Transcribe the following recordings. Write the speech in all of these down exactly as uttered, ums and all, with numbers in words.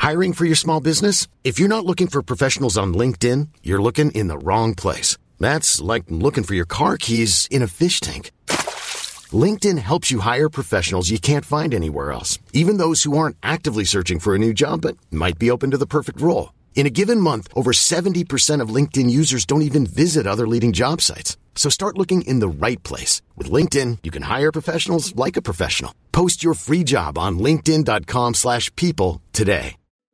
Hiring for your small business? If you're not looking for professionals on LinkedIn, you're looking in the wrong place. That's like looking for your car keys in a fish tank. LinkedIn helps you hire professionals you can't find anywhere else, even those who aren't actively searching for a new job but might be open to the perfect role. In a given month, over seventy percent of LinkedIn users don't even visit other leading job sites. So start looking in the right place. With LinkedIn, you can hire professionals like a professional. Post your free job on linkedin.com slash people today.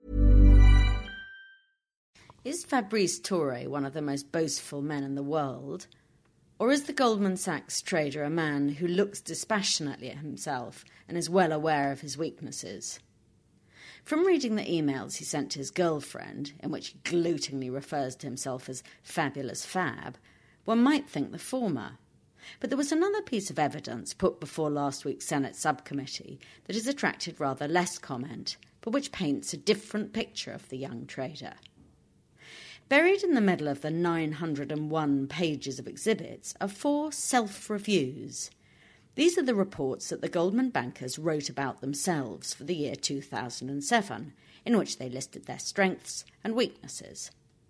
Is Fabrice Touré one of the most boastful men in the world? Or is the Goldman Sachs trader a man who looks dispassionately at himself and is well aware of his weaknesses? From reading the emails he sent to his girlfriend, in which he gloatingly refers to himself as Fabulous Fab, one might think the former. But there was another piece of evidence put before last week's Senate subcommittee that has attracted rather less comment, but which paints a different picture of the young trader. Buried in the middle of the nine hundred and one pages of exhibits are four self-reviews. These are the reports that the Goldman bankers wrote about themselves for the year two thousand seven, in which they listed their strengths and weaknesses.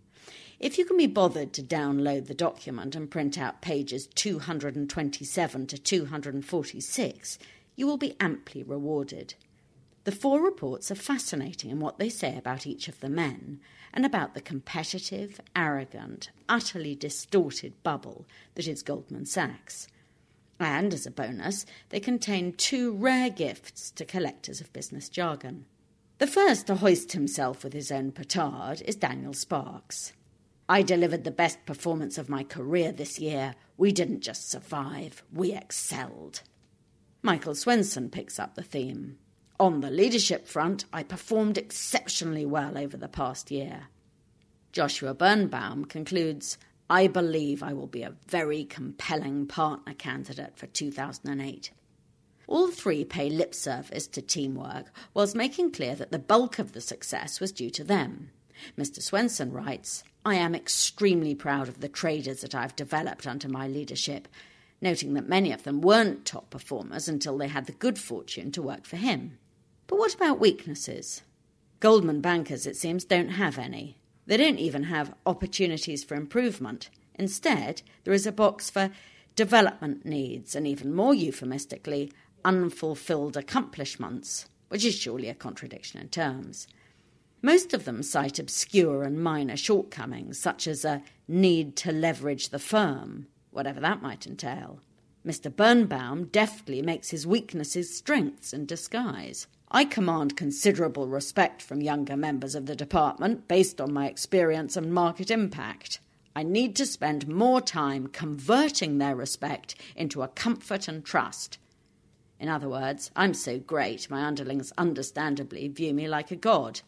If you can be bothered to download the document and print out pages two hundred twenty-seven to two hundred forty-six, you will be amply rewarded. The four reports are fascinating in what they say about each of the men and about the competitive, arrogant, utterly distorted bubble that is Goldman Sachs. And, as a bonus, they contain two rare gifts to collectors of business jargon. The first to hoist himself with his own petard is Daniel Sparks. I delivered the best performance of my career this year. We didn't just survive, we excelled. Michael Swenson picks up the theme. On the leadership front, I performed exceptionally well over the past year. Joshua Birnbaum concludes, I believe I will be a very compelling partner candidate for two thousand eight. All three pay lip service to teamwork, whilst making clear that the bulk of the success was due to them. Mister Swenson writes, I am extremely proud of the traders that I've developed under my leadership, noting that many of them weren't top performers until they had the good fortune to work for him. But what about weaknesses? Goldman bankers, it seems, don't have any. They don't even have opportunities for improvement. Instead, there is a box for development needs and, even more euphemistically, unfulfilled accomplishments, which is surely a contradiction in terms. Most of them cite obscure and minor shortcomings, such as a need to leverage the firm, whatever that might entail. Mister Birnbaum deftly makes his weaknesses strengths in disguise. I command considerable respect from younger members of the department based on my experience and market impact. I need to spend more time converting their respect into a comfort and trust. In other words, I'm so great, my underlings understandably view me like a god.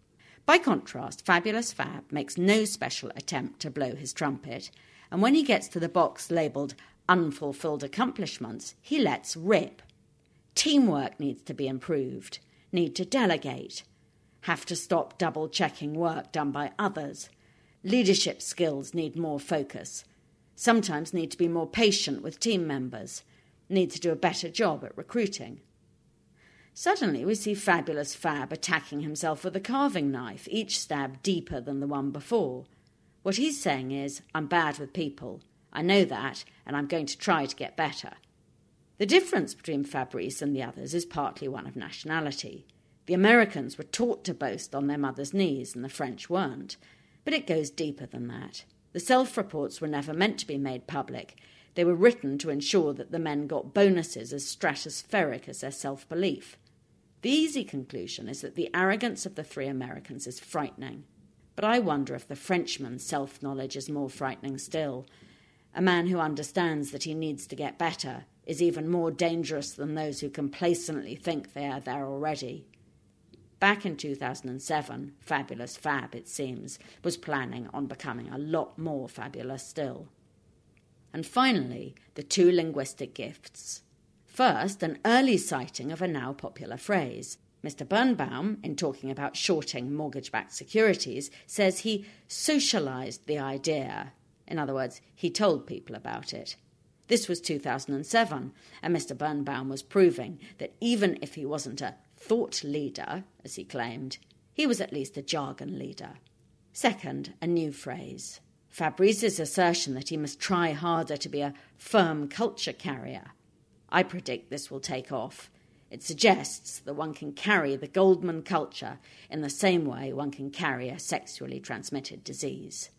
By contrast, Fabulous Fab makes no special attempt to blow his trumpet, and when he gets to the box labelled unfulfilled accomplishments, he lets rip. Teamwork needs to be improved, need to delegate, have to stop double-checking work done by others. Leadership skills need more focus, sometimes need to be more patient with team members, need to do a better job at recruiting. Suddenly we see Fabulous Fab attacking himself with a carving knife, each stab deeper than the one before. What he's saying is, I'm bad with people. I know that, and I'm going to try to get better. The difference between Fabrice and the others is partly one of nationality. The Americans were taught to boast on their mother's knees, and the French weren't. But it goes deeper than that. The self-reports were never meant to be made public. They were written to ensure that the men got bonuses as stratospheric as their self-belief. The easy conclusion is that the arrogance of the three Americans is frightening. But I wonder if the Frenchman's self-knowledge is more frightening still. A man who understands that he needs to get better is even more dangerous than those who complacently think they are there already. Back in two thousand seven, Fabulous Fab, it seems, was planning on becoming a lot more fabulous still. And finally, the two linguistic gifts. First, an early citing of a now popular phrase. Mister Birnbaum, in talking about shorting mortgage-backed securities, says he socialised the idea. In other words, he told people about it. This was two thousand seven, and Mister Birnbaum was proving that even if he wasn't a thought leader, as he claimed, He was at least a jargon leader. Second, a new phrase. Fabrice's assertion that he must try harder to be a firm culture carrier. I predict this will take off. It suggests that one can carry the Goldman culture in the same way one can carry a sexually transmitted disease.